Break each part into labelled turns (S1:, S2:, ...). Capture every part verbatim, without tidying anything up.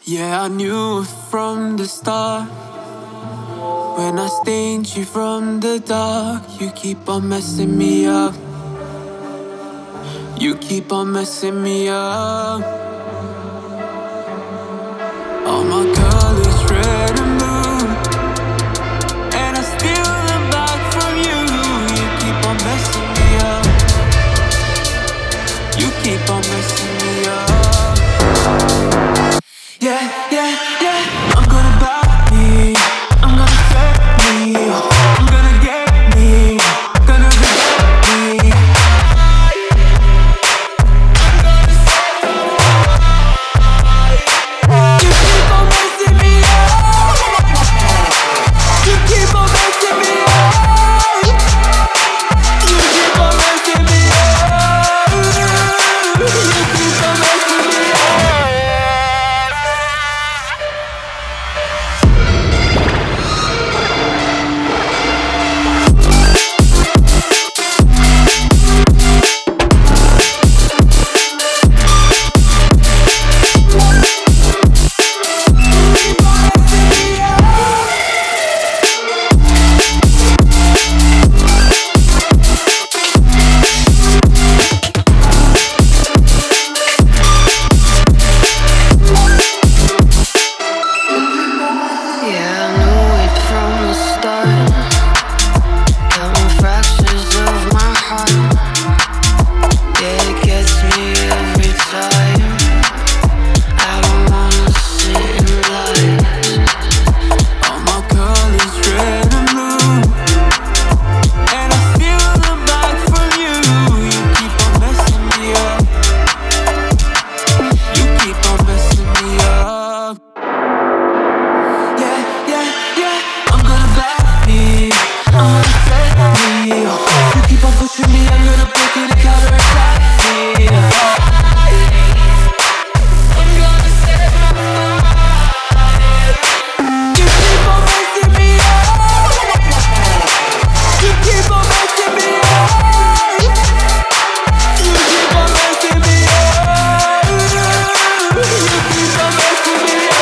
S1: Yeah, I knew from the start. When I stained you from the dark, you keep on messing me up. You keep on messing me up. All my colors red and blue, and I steal them back from you. You keep on messing me up. You keep on messing me up. Yeah, yeah, yeah. I'm gonna buy me. I'm gonna set me. I'm gonna get me. Gonna forget me. You keep on messing me up. You keep on messing me up. You keep on messing me up. You keep on messing me up.
S2: Yeah, I knew it from the start. Counting fractures of my heart. Yeah, it gets me every time. I don't wanna sit in lies.
S1: All my colors red and blue, and I steal them back from you. You keep on messing me up. You keep on messing me up. Yeah, yeah, yeah. I'm gonna back me. I'm gonna set me. You keep on pushing me, I'm gonna break it and counterattack me. I'm gonna set my mind. You keep on messing me up. You keep on messing me up. You keep on messing me up. You keep on messing me up.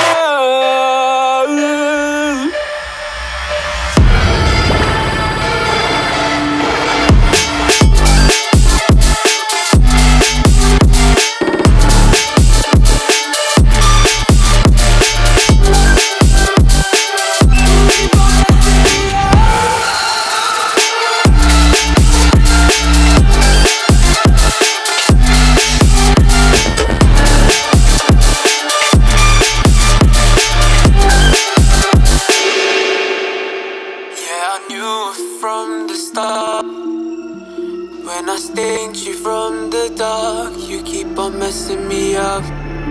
S1: Yeah, I knew from the start. When I stained you from the dark, you keep on messing me up.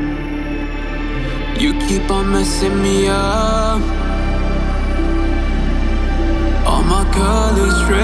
S1: You keep on messing me up. All my colors red.